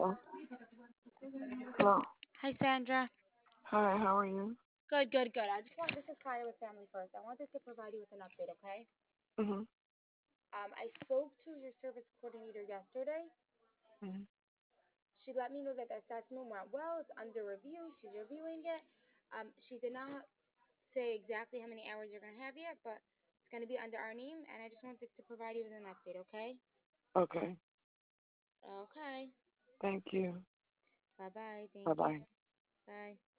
Hello. Hello. Hi, Sandra. Hi, how are you? Good, good, good. This is Kaya with Family First. I wanted to provide you with an update, okay? Mhm. I spoke to your service coordinator yesterday. Mhm. She let me know that the assessment went well. It's under review. She's reviewing it. She did not say exactly how many hours you're going to have yet, but it's going to be under our name, and I just wanted to provide you with an update, okay? Okay. Okay. Thank you. Bye bye. Bye Thank you. bye. Bye.